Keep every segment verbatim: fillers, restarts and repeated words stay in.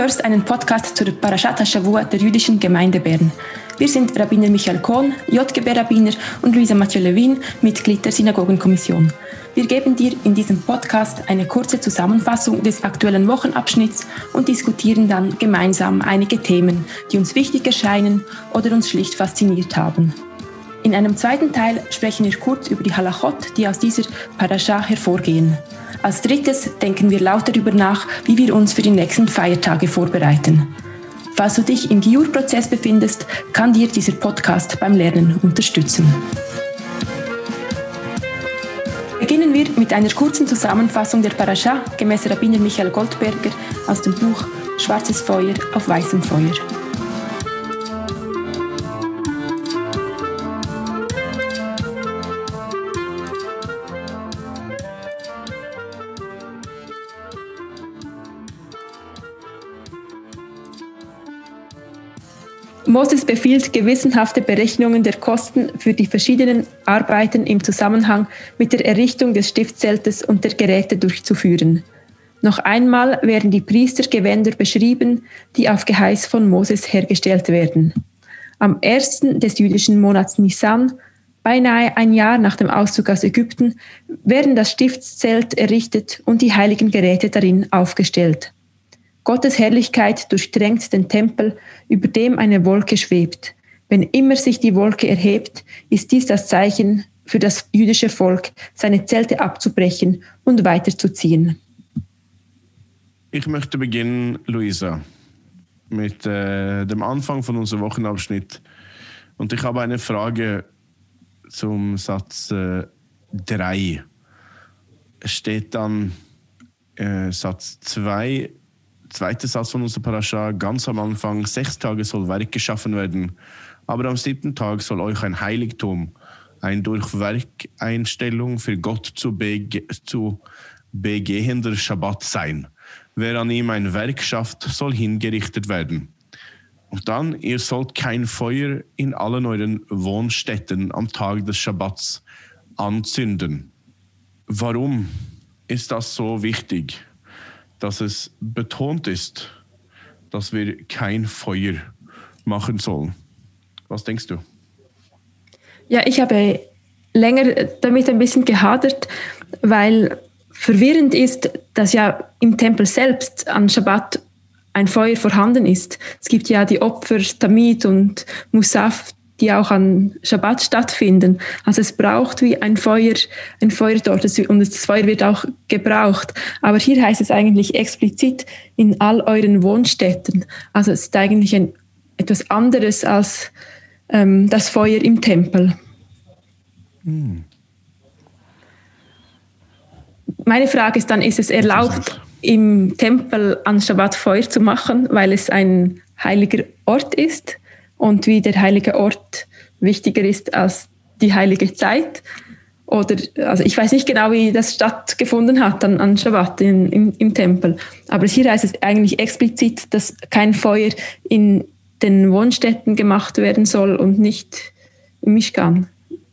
hörst einen Podcast zur Parashat HaShavua der jüdischen Gemeinde Bern. Wir sind Rabbiner Michael Kohn, J G B-Rabbiner und Luisa Mathieu-Levin, Mitglied der Synagogenkommission. Wir geben dir in diesem Podcast eine kurze Zusammenfassung des aktuellen Wochenabschnitts und diskutieren dann gemeinsam einige Themen, die uns wichtig erscheinen oder uns schlicht fasziniert haben. In einem zweiten Teil sprechen wir kurz über die Halachot, die aus dieser Parasha hervorgehen. Als drittes denken wir laut darüber nach, wie wir uns für die nächsten Feiertage vorbereiten. Falls du dich im Giur-Prozess befindest, kann dir dieser Podcast beim Lernen unterstützen. Beginnen wir mit einer kurzen Zusammenfassung der Parasha gemäß Rabbiner Michael Goldberger aus dem Buch Schwarzes Feuer auf weißem Feuer. Moses befiehlt gewissenhafte Berechnungen der Kosten für die verschiedenen Arbeiten im Zusammenhang mit der Errichtung des Stiftzeltes und der Geräte durchzuführen. Noch einmal werden die Priestergewänder beschrieben, die auf Geheiß von Moses hergestellt werden. Am ersten des jüdischen Monats Nisan, beinahe ein Jahr nach dem Auszug aus Ägypten, werden das Stiftszelt errichtet und die heiligen Geräte darin aufgestellt. Gottes Herrlichkeit durchdrängt den Tempel, über dem eine Wolke schwebt. Wenn immer sich die Wolke erhebt, ist dies das Zeichen für das jüdische Volk, seine Zelte abzubrechen und weiterzuziehen. Ich möchte beginnen, Luisa, mit äh, dem Anfang von unserem Wochenabschnitt. Und ich habe eine Frage zum Satz äh, drei. Es steht dann äh, Satz zwei. Zweiter Satz von unserer Parasha, ganz am Anfang: Sechs Tage soll Werk geschaffen werden, aber am siebten Tag soll euch ein Heiligtum, ein durch Werkeinstellung für Gott zu, bege- zu begehender Schabbat sein. Wer an ihm ein Werk schafft, soll hingerichtet werden. Und dann: Ihr sollt kein Feuer in allen euren Wohnstätten am Tag des Schabbats anzünden. Warum ist das so wichtig, dass es betont ist, dass wir kein Feuer machen sollen? Was denkst du? Ja, ich habe länger damit ein bisschen gehadert, weil verwirrend ist, dass ja im Tempel selbst an Schabbat ein Feuer vorhanden ist. Es gibt ja die Opfer Tamid und Musaf, die auch an Schabbat stattfinden. Also es braucht wie ein Feuer, ein Feuer dort, und das Feuer wird auch gebraucht. Aber hier heißt es eigentlich explizit in all euren Wohnstätten. Also es ist eigentlich ein, etwas anderes als ähm, das Feuer im Tempel. Hm. Meine Frage ist dann, ist es erlaubt, im Tempel an Schabbat Feuer zu machen, weil es ein heiliger Ort ist? Und wie der heilige Ort wichtiger ist als die heilige Zeit? Oder, also ich weiß nicht genau, wie das stattgefunden hat an, an Schabbat in, in, im Tempel. Aber hier heißt es eigentlich explizit, dass kein Feuer in den Wohnstätten gemacht werden soll und nicht im Mishkan.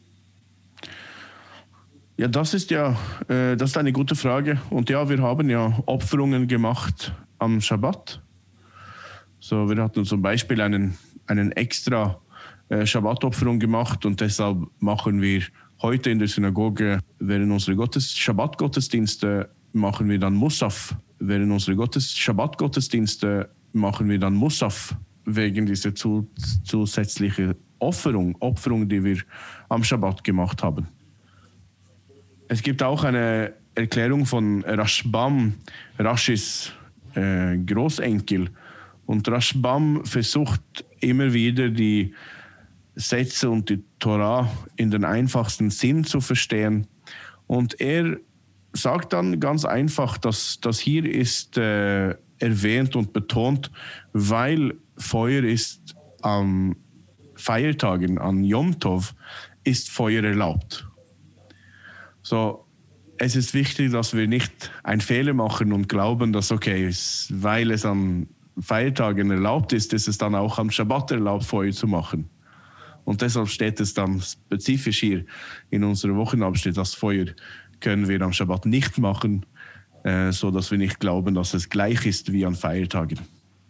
Ja, das ist ja äh, das ist eine gute Frage. Und ja, wir haben ja Opferungen gemacht am Schabbat. So, wir hatten zum Beispiel einen einen extra äh, Schabbatopferung gemacht, und deshalb machen wir heute in der Synagoge während unserer Gottes- Schabbat-Gottesdienste machen wir dann Musaf. Während unserer Gottes- Schabbat-Gottesdienste machen wir dann Musaf wegen dieser zu, zusätzlichen Opferung, Opferung, die wir am Schabbat gemacht haben. Es gibt auch eine Erklärung von Rashbam, Rashis äh, Großenkel. Und Rashbam versucht immer wieder, die Sätze und die Torah in den einfachsten Sinn zu verstehen. Und er sagt dann ganz einfach, dass das hier ist äh, erwähnt und betont, weil Feuer ist am Feiertagen, an Yom Tov, ist Feuer erlaubt. So, es ist wichtig, dass wir nicht einen Fehler machen und glauben, dass okay, weil es an Feiertagen erlaubt ist, ist es dann auch am Schabbat erlaubt, Feuer zu machen. Und deshalb steht es dann spezifisch hier in unserem Wochenabschnitt, das Feuer können wir am Schabbat nicht machen, äh, so dass wir nicht glauben, dass es gleich ist wie an Feiertagen.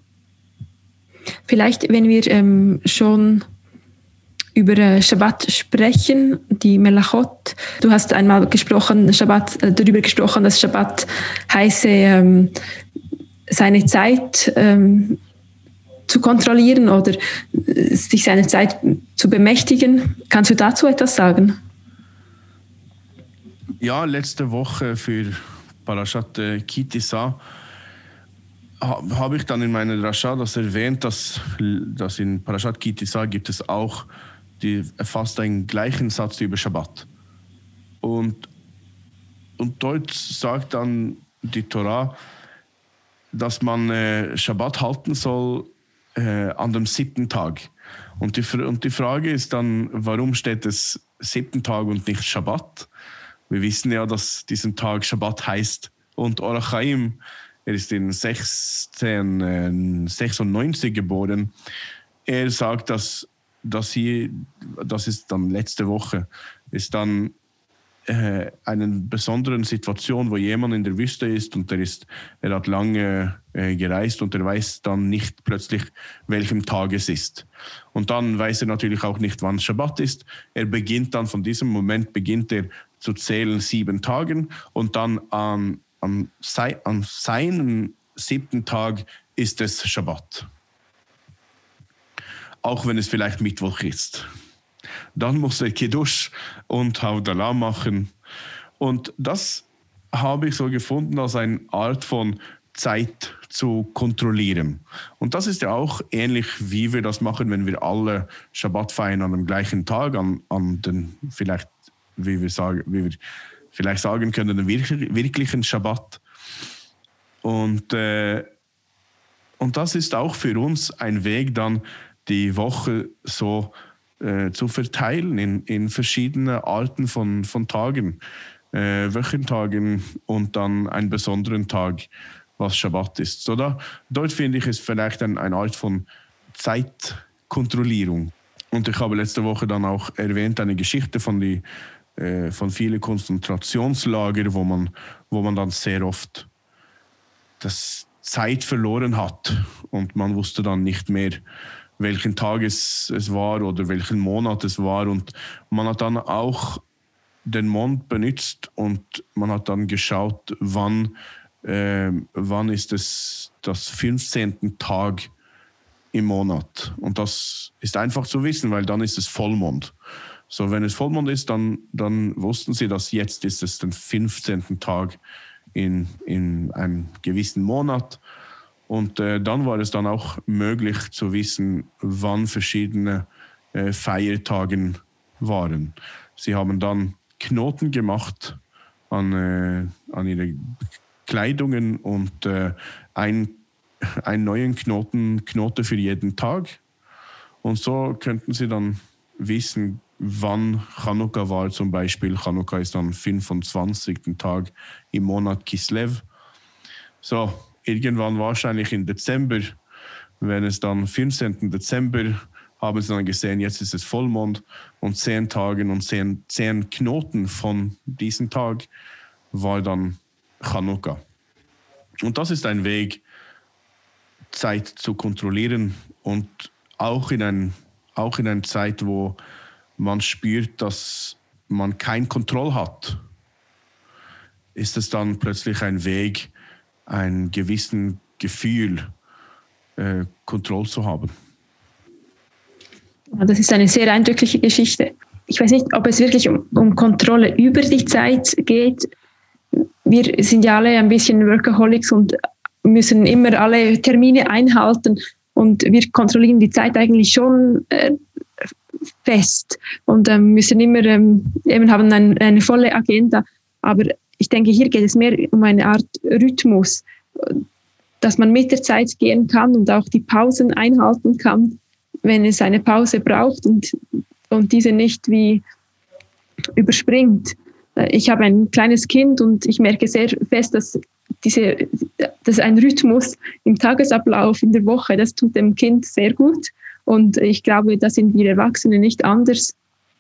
Vielleicht, wenn wir ähm, schon über äh, Schabbat sprechen, die Melachot. Du hast einmal gesprochen, Schabbat, äh, darüber gesprochen, dass Schabbat heiße, ähm, seine Zeit ähm, zu kontrollieren oder äh, sich seine Zeit zu bemächtigen. Kannst du dazu etwas sagen? Ja, letzte Woche für Parashat äh, Ki Tisa habe ich dann in meiner Drasha das erwähnt, dass, dass in Parashat Ki Tisa gibt es auch die, fast einen gleichen Satz über Schabbat. Und, und dort sagt dann die Torah, dass man äh, Schabbat halten soll äh, an dem siebten Tag. Und die, und die Frage ist dann, warum steht es siebten Tag und nicht Schabbat? Wir wissen ja, dass diesen Tag Schabbat heißt. Und Or HaChaim, er ist in sechzehnhundertsechsundneunzig geboren. Er sagt, dass, dass hier, das ist dann letzte Woche, ist dann äh, eine besondere Situation, wo jemand in der Wüste ist und er, ist, er hat lange äh, gereist und er weiß dann nicht plötzlich, welchem Tag es ist. Und dann weiß er natürlich auch nicht, wann Schabbat ist. Er beginnt dann, von diesem Moment beginnt er zu zählen sieben Tagen und dann an Am, an seinem siebten Tag ist es Schabbat. Auch wenn es vielleicht Mittwoch ist. Dann muss er Kiddush und Havdalah machen. Und das habe ich so gefunden als eine Art von Zeit zu kontrollieren. Und das ist ja auch ähnlich, wie wir das machen, wenn wir alle Schabbat feiern an dem gleichen Tag, an, an den vielleicht, wie wir sagen, wie wir vielleicht sagen können, den wirklichen Schabbat. Und, äh, und das ist auch für uns ein Weg, dann die Woche so äh, zu verteilen in, in verschiedene Arten von, von Tagen, äh, Wochentagen und dann einen besonderen Tag, was Schabbat ist. So da, dort finde ich es vielleicht ein, eine Art von Zeitkontrollierung. Und ich habe letzte Woche dann auch erwähnt, eine Geschichte von die von vielen Konzentrationslager, wo man, wo man dann sehr oft das Zeit verloren hat und man wusste dann nicht mehr, welchen Tag es, es war oder welchen Monat es war und man hat dann auch den Mond benutzt und man hat dann geschaut, wann, äh, wann ist es das fünfzehnten Tag im Monat und das ist einfach zu wissen, weil dann ist es Vollmond. So, wenn es Vollmond ist, dann, dann wussten sie, dass jetzt ist es den fünfzehnten Tag in, in einem gewissen Monat. Und äh, dann war es dann auch möglich zu wissen, wann verschiedene äh, Feiertage waren. Sie haben dann Knoten gemacht an, äh, an ihre Kleidungen und äh, ein, einen neuen Knoten, Knote für jeden Tag. Und so könnten sie dann wissen, wann Chanukka war zum Beispiel. Chanukka ist am fünfundzwanzigsten Tag im Monat Kislev. So, irgendwann wahrscheinlich im Dezember, wenn es dann fünfzehnten Dezember, haben sie dann gesehen, jetzt ist es Vollmond und zehn Tage und zehn, zehn Knoten von diesem Tag war dann Chanukka. Und das ist ein Weg, Zeit zu kontrollieren und auch in, ein, auch in einer Zeit, wo man spürt, dass man keine Kontrolle hat, ist es dann plötzlich ein Weg, ein gewisses Gefühl, äh, Kontrolle zu haben. Das ist eine sehr eindrückliche Geschichte. Ich weiß nicht, ob es wirklich um, um Kontrolle über die Zeit geht. Wir sind ja alle ein bisschen Workaholics und müssen immer alle Termine einhalten und wir kontrollieren die Zeit eigentlich schon äh, fest und ähm, müssen immer ähm, eben haben ein, eine volle Agenda. Aber ich denke, hier geht es mehr um eine Art Rhythmus, dass man mit der Zeit gehen kann und auch die Pausen einhalten kann, wenn es eine Pause braucht und, und diese nicht wie überspringt. Ich habe ein kleines Kind und ich merke sehr fest, dass diese, dass ein Rhythmus im Tagesablauf in der Woche, das tut dem Kind sehr gut. Und ich glaube, da sind wir Erwachsene nicht anders.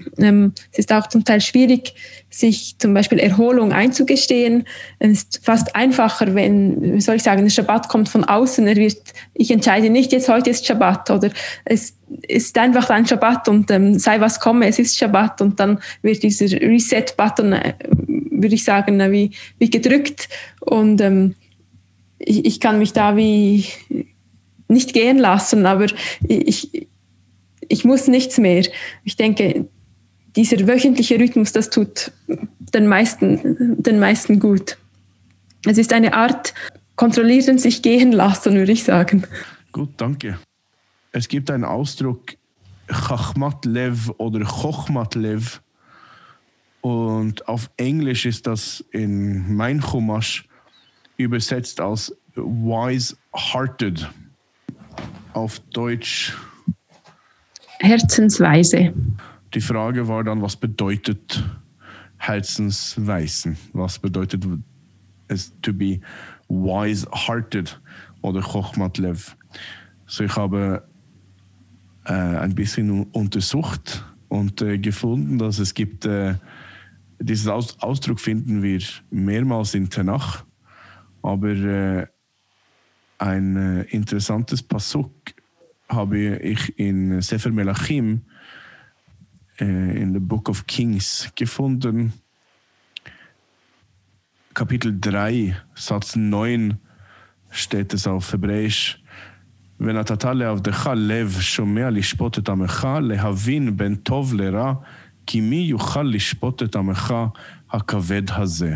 Ähm, es ist auch zum Teil schwierig, sich zum Beispiel Erholung einzugestehen. Es ist fast einfacher, wenn, wie soll ich sagen, der Schabbat kommt von außen. Er wird, ich entscheide nicht, jetzt heute ist Schabbat, oder es ist einfach ein Schabbat und ähm, sei was komme, es ist Schabbat, und dann wird dieser Reset-Button, äh, würde ich sagen, äh, wie, wie gedrückt, und ähm, ich, ich kann mich da wie nicht gehen lassen, aber ich, ich muss nichts mehr. Ich denke, dieser wöchentliche Rhythmus, das tut den meisten, den meisten gut. Es ist eine Art kontrollieren, sich gehen lassen, würde ich sagen. Gut, danke. Es gibt einen Ausdruck Chachmat Lev oder Chochmat Lev, und auf Englisch ist das in mein Chumash übersetzt als wise-hearted. Auf Deutsch Herzensweise. Die Frage war dann, was bedeutet Herzensweisen? Was bedeutet es to be wise-hearted oder Chochmat Lev? So, ich habe äh, ein bisschen untersucht und äh, gefunden, dass es gibt, äh, diesen Aus- Ausdruck finden wir mehrmals in Tanach, aber äh, ein äh, interessantes Pasuk habe ich in Sefer Melachim, in the Book of Kings gefunden. Kapitel drei, Satz neun steht es auf Hebräisch. ונתתה לעבדך לב שומע לשפוט את עמך, להבין בין טוב לרע, כי מי יוכל לשפוט את עמך הכבד הזה.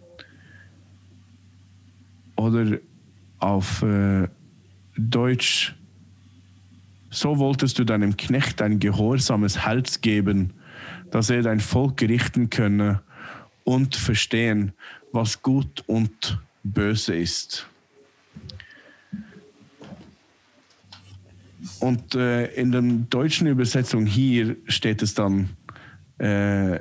Oder auf äh, Deutsch: So wolltest du deinem Knecht ein gehorsames Herz geben, dass er dein Volk richten könne und verstehen, was gut und böse ist. Und äh, in der deutschen Übersetzung hier steht es dann äh,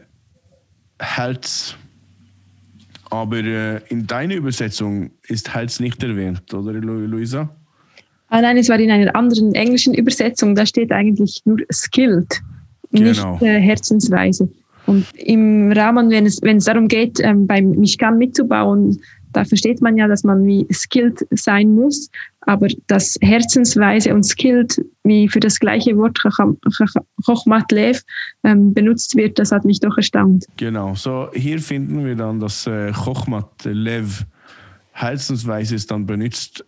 Herz, aber äh, in deiner Übersetzung ist Herz nicht erwähnt, oder Lu- Luisa? Ah, nein, es war in einer anderen englischen Übersetzung, da steht eigentlich nur skilled, Genau. nicht äh, Herzensweise. Und im Rahmen, wenn es, wenn es darum geht, ähm, beim Mishkan mitzubauen, da versteht man ja, dass man wie skilled sein muss, aber das Herzensweise und skilled, wie für das gleiche Wort Chochmat Lev ähm, benutzt wird, das hat mich doch erstaunt. Genau, so hier finden wir dann, dass äh, Chochmat Lev, Herzensweise, ist dann benutzt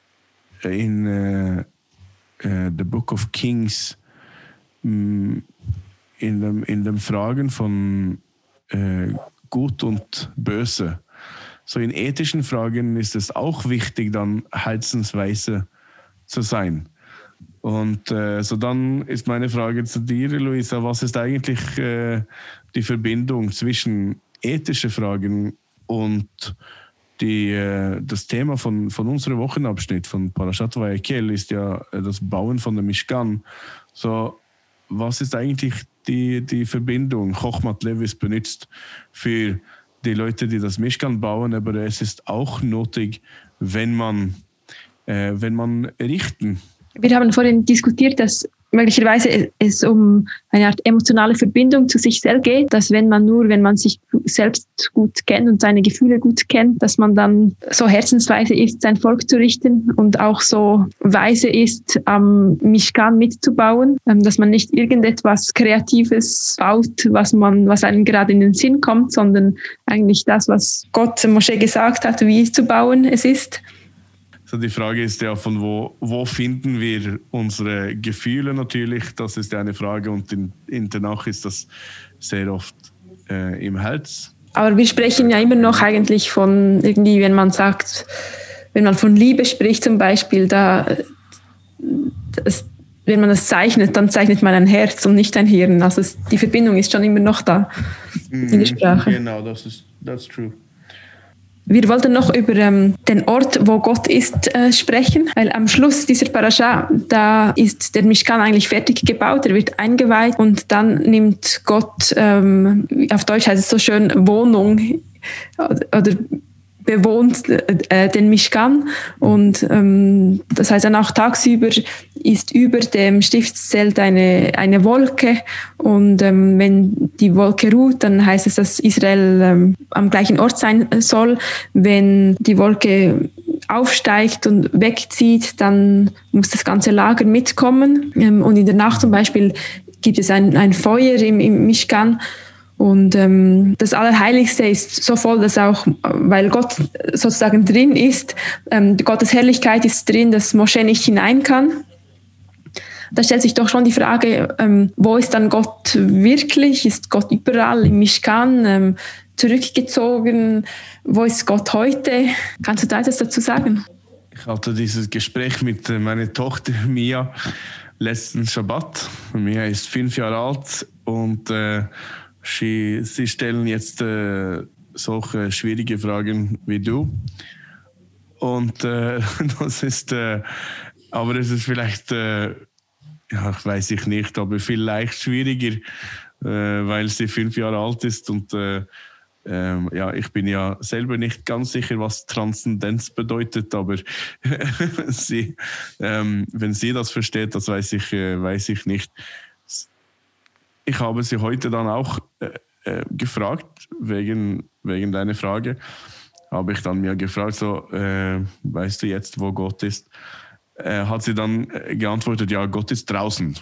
in uh, uh, the Book of Kings, um, in den in dem Fragen von uh, Gut und Böse. So in ethischen Fragen ist es auch wichtig, dann Herzensweise zu sein. Und uh, so dann ist meine Frage zu dir, Luisa: Was ist eigentlich uh, die Verbindung zwischen ethischen Fragen und Die, äh, das Thema von, von unserem Wochenabschnitt von Parashat Vayekel ist ja äh, das Bauen von dem Mishkan. So, was ist eigentlich die, die Verbindung? Chochmat Lev ist benutzt für die Leute, die das Mishkan bauen, aber es ist auch nötig, wenn man, äh, wenn man richten. Wir haben vorhin diskutiert, dass möglicherweise es um eine Art emotionale Verbindung zu sich selbst geht, dass wenn man nur, wenn man sich selbst gut kennt und seine Gefühle gut kennt, dass man dann so herzensweise ist, sein Volk zu richten und auch so weise ist, am Mishkan mitzubauen, dass man nicht irgendetwas Kreatives baut, was man, was einem gerade in den Sinn kommt, sondern eigentlich das, was Gott Moshe gesagt hat, wie es zu bauen es ist. So, die Frage ist ja, von wo, wo finden wir unsere Gefühle natürlich, das ist ja eine Frage, und in, in Tanach ist das sehr oft äh, im Herz. Aber wir sprechen ja immer noch eigentlich von irgendwie, wenn man sagt, wenn man von Liebe spricht zum Beispiel, da, das, wenn man das zeichnet, dann zeichnet man ein Herz und nicht ein Hirn. Also es, die Verbindung ist schon immer noch da mm, in der Sprache. Genau, das ist that's true. Wir wollten noch über ähm, den Ort, wo Gott ist, äh, sprechen, weil am Schluss dieser Parascha, da ist der Mishkan eigentlich fertig gebaut, er wird eingeweiht und dann nimmt Gott, ähm, auf Deutsch heißt es so schön, Wohnung oder bewohnt äh, den Mishkan und ähm, das heißt dann auch tagsüber ist über dem Stiftszelt eine, eine Wolke und ähm, wenn die Wolke ruht, dann heißt es, dass Israel ähm, am gleichen Ort sein soll. Wenn die Wolke aufsteigt und wegzieht, dann muss das ganze Lager mitkommen ähm, und in der Nacht zum Beispiel gibt es ein, ein Feuer im, im Mishkan. Und ähm, das Allerheiligste ist so voll, dass auch, weil Gott sozusagen drin ist, ähm, Gottes Herrlichkeit ist drin, dass Moschee nicht hinein kann. Da stellt sich doch schon die Frage, ähm, wo ist dann Gott wirklich? Ist Gott überall im Mishkan ähm, zurückgezogen? Wo ist Gott heute? Kannst du da etwas dazu sagen? Ich hatte dieses Gespräch mit meiner Tochter Mia letzten Schabbat. Mia ist fünf Jahre alt und äh, Sie, Sie stellen jetzt äh, solche schwierige Fragen wie du. Und äh, das ist, äh, aber es ist vielleicht, äh, ja, weiß ich nicht, aber vielleicht schwieriger, äh, weil sie fünf Jahre alt ist. Und äh, äh, ja, ich bin ja selber nicht ganz sicher, was Transzendenz bedeutet, aber sie, äh, wenn sie das versteht, das weiß ich, äh, weiß ich nicht. Ich habe sie heute dann auch äh, äh, gefragt, wegen, wegen deiner Frage, habe ich dann mir gefragt, so, äh, weißt du jetzt, wo Gott ist? Äh, hat sie dann geantwortet, ja, Gott ist draußen.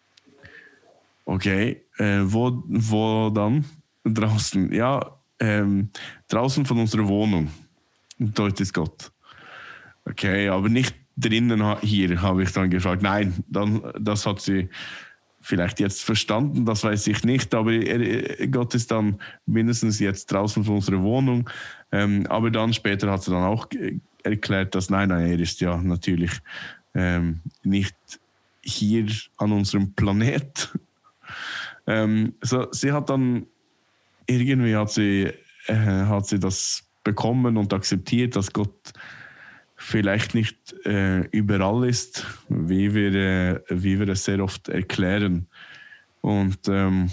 Okay, äh, wo, wo dann? Draußen, ja, ähm, draußen von unserer Wohnung. Dort ist Gott. Okay, aber nicht drinnen hier, habe ich dann gefragt. Nein, dann, das hat sie vielleicht jetzt verstanden, das weiß ich nicht, aber er, Gott ist dann mindestens jetzt draußen von unserer Wohnung. Ähm, aber dann später hat sie dann auch erklärt, dass nein, nein, er ist ja natürlich ähm, nicht hier an unserem Planet. ähm, so, sie hat dann irgendwie hat sie, äh, hat sie das bekommen und akzeptiert, dass Gott vielleicht nicht äh, überall ist, wie wir, äh, wie wir es sehr oft erklären. Und ähm,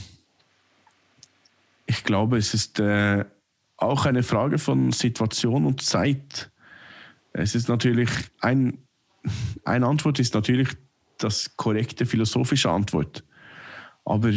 ich glaube, es ist äh, auch eine Frage von Situation und Zeit. Es ist natürlich, ein, eine Antwort ist natürlich das korrekte philosophische Antwort. Aber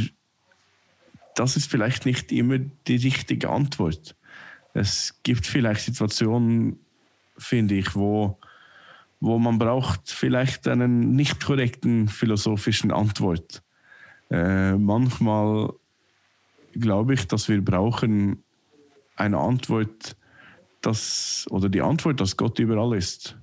das ist vielleicht nicht immer die richtige Antwort. Es gibt vielleicht Situationen, finde ich, wo, wo man braucht vielleicht einen nicht korrekten philosophischen Antwort. Äh, manchmal glaube ich, dass wir brauchen eine Antwort, dass, oder die Antwort, dass Gott überall ist.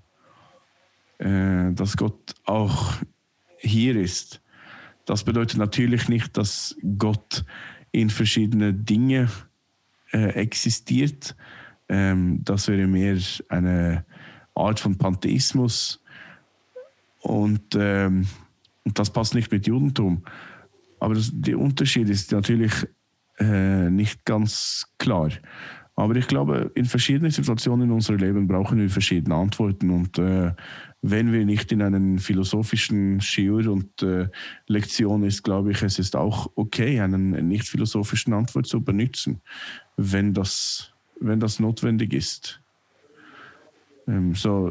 Äh, dass Gott auch hier ist. Das bedeutet natürlich nicht, dass Gott in verschiedene Dinge äh, existiert. Ähm, das wäre mehr eine Art von Pantheismus und, ähm, und das passt nicht mit Judentum. Aber das, der Unterschied ist natürlich äh, nicht ganz klar. Aber ich glaube, in verschiedenen Situationen in unserem Leben brauchen wir verschiedene Antworten und äh, wenn wir nicht in einen philosophischen Schür und äh, Lektion ist, glaube ich, es ist auch okay, einen nicht philosophischen Antwort zu benutzen, wenn das wenn das notwendig ist. Ähm, so,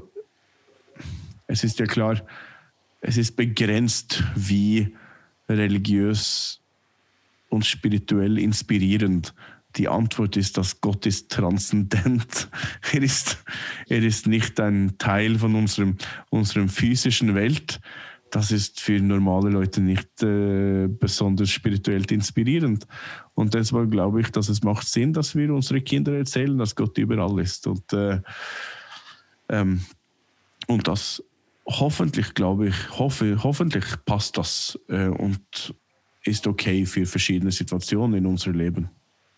es ist ja klar, es ist begrenzt, wie religiös und spirituell inspirierend die Antwort ist, dass Gott ist transzendent. Er ist, er ist nicht ein Teil von unserem, unserem physischen Welt. Das ist für normale Leute nicht äh, besonders spirituell inspirierend. Und deshalb glaube ich, dass es macht Sinn, dass wir unsere Kinder erzählen, dass Gott überall ist. Und, äh, ähm, und das hoffentlich, glaube ich, hoffe, hoffentlich passt das äh, und ist okay für verschiedene Situationen in unserem Leben.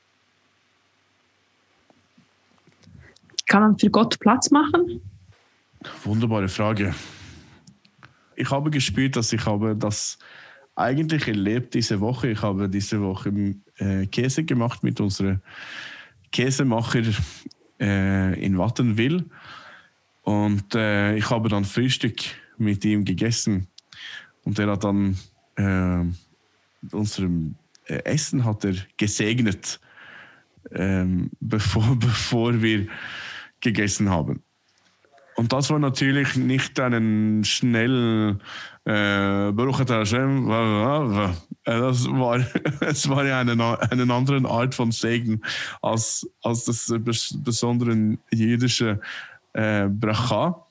Kann man für Gott Platz machen? Wunderbare Frage. Ich habe gespürt, dass ich habe das eigentlich erlebt diese Woche. Ich habe diese Woche äh, Käse gemacht mit unserem Käsemacher äh, in Wattenwil. Und äh, ich habe dann Frühstück mit ihm gegessen. Und er hat dann äh, unserem äh, Essen hat er gesegnet, ähm, bevor, bevor wir gegessen haben. Und das war natürlich nicht einen schnellen äh, Baruch atah Hashem. Das war, es war ja eine, eine andere Art von Segen als, als das besondere jüdische äh, Bracha.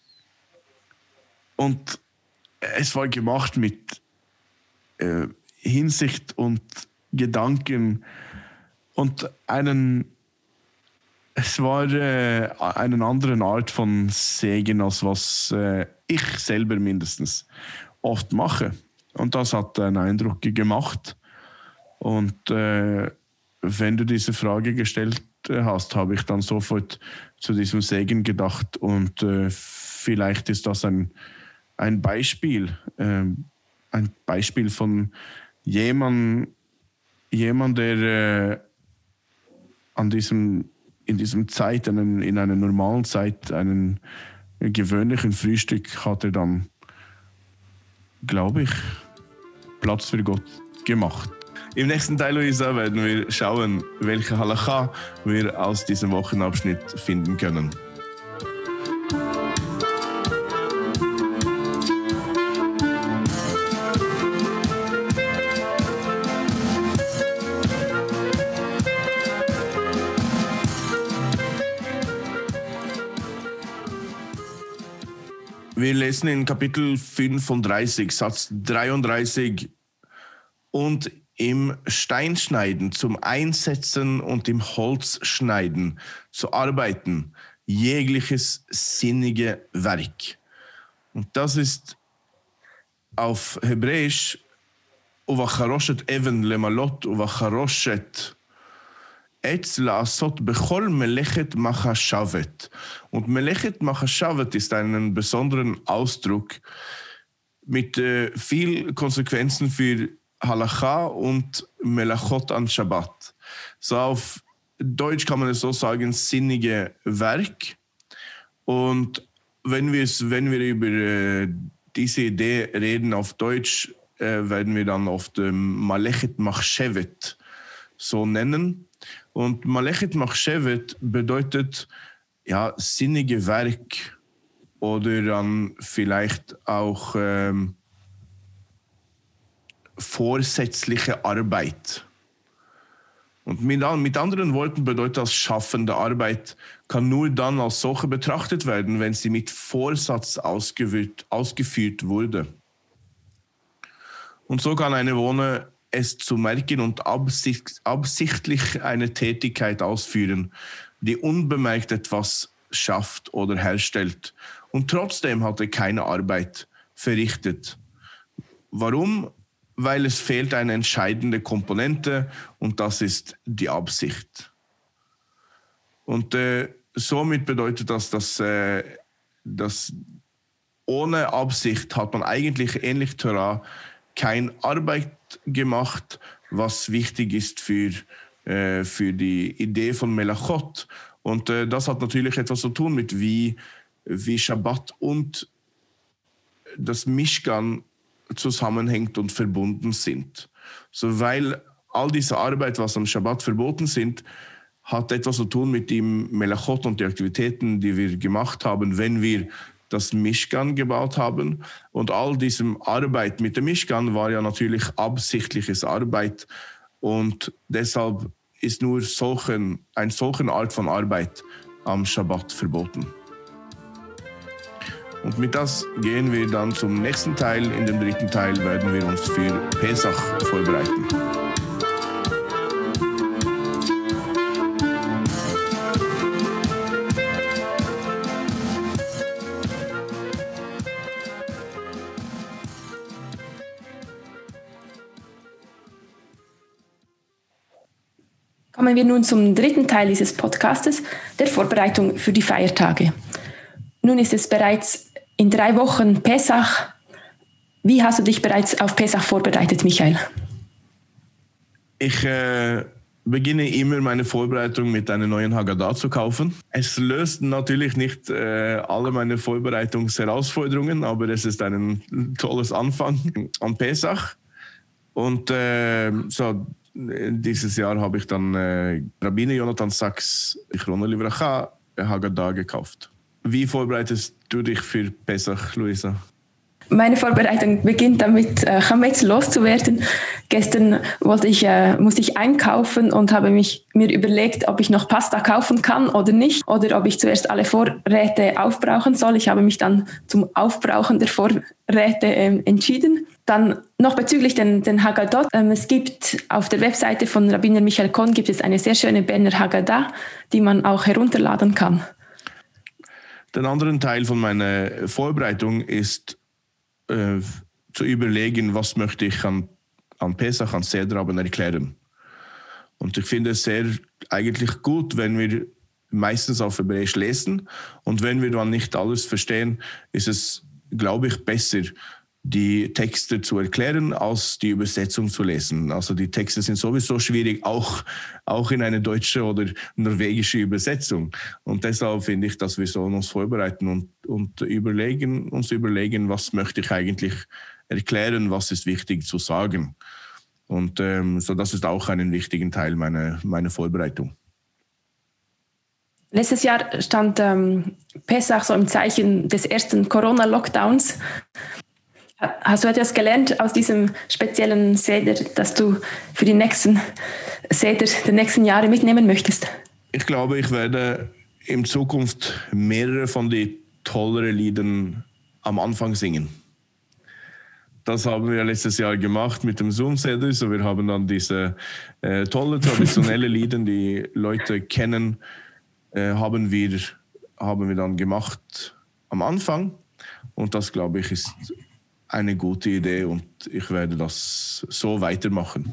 Und es war gemacht mit äh, Hinsicht und Gedanken und einen Es war äh, eine andere Art von Segen, als was äh, ich selber mindestens oft mache. Und das hat einen Eindruck gemacht. Und äh, wenn du diese Frage gestellt hast, habe ich dann sofort zu diesem Segen gedacht. Und äh, vielleicht ist das ein, ein Beispiel, äh, ein Beispiel von jemandem, jemand, der äh, an diesem in diesem Zeit, einen, in einer normalen Zeit, einen gewöhnlichen Frühstück hat er dann, glaube ich, Platz für Gott gemacht. Im nächsten Teil, Luisa, werden wir schauen, welche Halacha wir aus diesem Wochenabschnitt finden können. Wir lesen in Kapitel fünfunddreißig, Satz dreiunddreißig. Und im Steinschneiden zum Einsetzen und im Holzschneiden zu arbeiten, jegliches sinnige Werk. Und das ist auf Hebräisch uvacharoshet even lemalot uvacharoshet Etz la'asot bechol melechet machashavet. Und melechet machashavet ist einen besonderen Ausdruck mit äh, viel Konsequenzen für Halacha und Melachot an Shabbat. So auf Deutsch kann man es so sagen, sinnige Werk. Und wenn, wenn wir über äh, diese Idee reden auf Deutsch, äh, werden wir dann oft äh, Melechet Machshevet so nennen. Und Melechet Machshevet bedeutet ja sinnige Werk oder dann vielleicht auch ähm, vorsätzliche Arbeit. Und mit, mit anderen Worten bedeutet das, schaffende Arbeit kann nur dann als solche betrachtet werden, wenn sie mit Vorsatz ausgeführt, ausgeführt wurde. Und so kann eine Wohne es zu merken und absicht, absichtlich eine Tätigkeit ausführen, die unbemerkt etwas schafft oder herstellt. Und trotzdem hat er keine Arbeit verrichtet. Warum? Weil es fehlt eine entscheidende Komponente und das ist die Absicht. Und äh, somit bedeutet das, dass, äh, dass ohne Absicht hat man eigentlich ähnlich Torah keine Arbeit gemacht, was wichtig ist für, äh, für die Idee von Melachot. Und äh, das hat natürlich etwas zu tun mit wie, wie Schabbat und das Mishkan zusammenhängt und verbunden sind. So, weil all diese Arbeit, was am Schabbat verboten sind, hat etwas zu tun mit dem Melachot und die Aktivitäten, die wir gemacht haben, wenn wir das Mishkan gebaut haben. Und all diese Arbeit mit dem Mishkan war ja natürlich absichtliches Arbeit. Und deshalb ist nur solchen, eine solche Art von Arbeit am Schabbat verboten. Und mit das gehen wir dann zum nächsten Teil. In dem dritten Teil werden wir uns für Pesach vorbereiten. Kommen wir nun zum dritten Teil dieses Podcastes, der Vorbereitung für die Feiertage. Nun ist es bereits in drei Wochen Pesach. Wie hast du dich bereits auf Pesach vorbereitet, Michael? Ich äh, beginne immer meine Vorbereitung mit einer neuen Haggadah zu kaufen. Es löst natürlich nicht äh, alle meine Vorbereitungsherausforderungen, aber es ist ein tolles Anfang an Pesach. Und äh, so, dieses Jahr habe ich dann äh, Rabbiner Jonathan Sachs, Zichrono Livracha, Haggadah gekauft. Wie vorbereitest du dich für Pesach, Luisa? Meine Vorbereitung beginnt damit, äh, Chametz loszuwerden. Gestern wollte ich, äh, musste ich einkaufen und habe mich, mir überlegt, ob ich noch Pasta kaufen kann oder nicht, oder ob ich zuerst alle Vorräte aufbrauchen soll. Ich habe mich dann zum Aufbrauchen der Vorräte äh, entschieden. Dann noch bezüglich den, den Haggadot. Ähm, es gibt auf der Webseite von Rabbiner Michael Cohn gibt es eine sehr schöne Berner Haggadah, die man auch herunterladen kann. Den anderen Teil von meiner Vorbereitung ist, Äh, zu überlegen, was möchte ich an, an Pesach, an Sederabend erklären. Und ich finde es sehr eigentlich gut, wenn wir meistens auf Hebräisch lesen und wenn wir dann nicht alles verstehen, ist es, glaube ich, besser, die Texte zu erklären, als die Übersetzung zu lesen. Also die Texte sind sowieso schwierig, auch, auch in eine deutsche oder norwegische Übersetzung. Und deshalb finde ich, dass wir sollen uns vorbereiten und, und überlegen, uns überlegen, was möchte ich eigentlich erklären, was ist wichtig zu sagen. Und ähm, so das ist auch ein wichtiger Teil meiner, meiner Vorbereitung. Letztes Jahr stand ähm, Pesach so im Zeichen des ersten Corona-Lockdowns. Hast du etwas gelernt aus diesem speziellen Seder, das du für die nächsten Seder der nächsten Jahre mitnehmen möchtest? Ich glaube, ich werde in Zukunft mehrere von den tolleren Liedern am Anfang singen. Das haben wir letztes Jahr gemacht mit dem Zoom-Seder. So, wir haben dann diese äh, tolle, traditionelle Lieder, die Leute kennen, äh, haben, wir, haben wir dann gemacht am Anfang. Und das, glaube ich, ist eine gute Idee und ich werde das so weitermachen.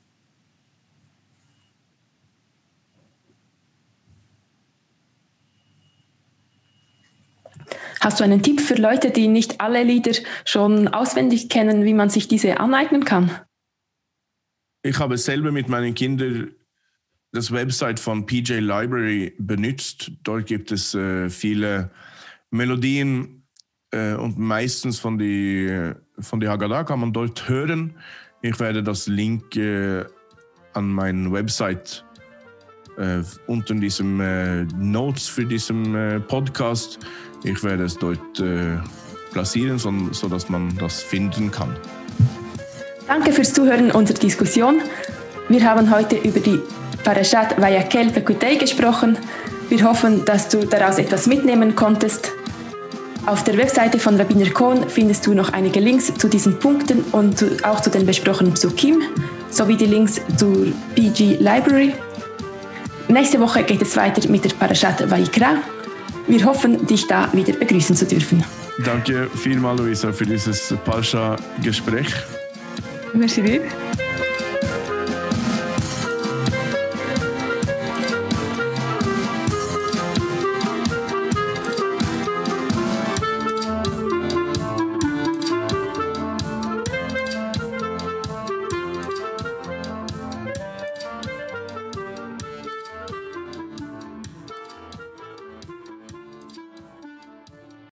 Hast du einen Tipp für Leute, die nicht alle Lieder schon auswendig kennen, wie man sich diese aneignen kann? Ich habe selber mit meinen Kindern das Website von P J Library benutzt. Dort gibt es äh, viele Melodien, und meistens von die, von die Haggadah kann man dort hören. Ich werde das Link äh, an meine Website äh, unter diesem äh, Notes für diesen äh, Podcast. Ich werde es dort äh, platzieren, so, sodass man das finden kann. Danke fürs Zuhören unserer Diskussion. Wir haben heute über die Parashat Vayakel Pekutei gesprochen. Wir hoffen, dass du daraus etwas mitnehmen konntest. Auf der Webseite von Rabbiner Cohn findest du noch einige Links zu diesen Punkten und zu, auch zu den besprochenen Psukim, sowie die Links zur P G Library. Nächste Woche geht es weiter mit der Parashat Vayikra. Wir hoffen, dich da wieder begrüßen zu dürfen. Danke vielmals, Luisa, für dieses Parasha-Gespräch. Merci dir.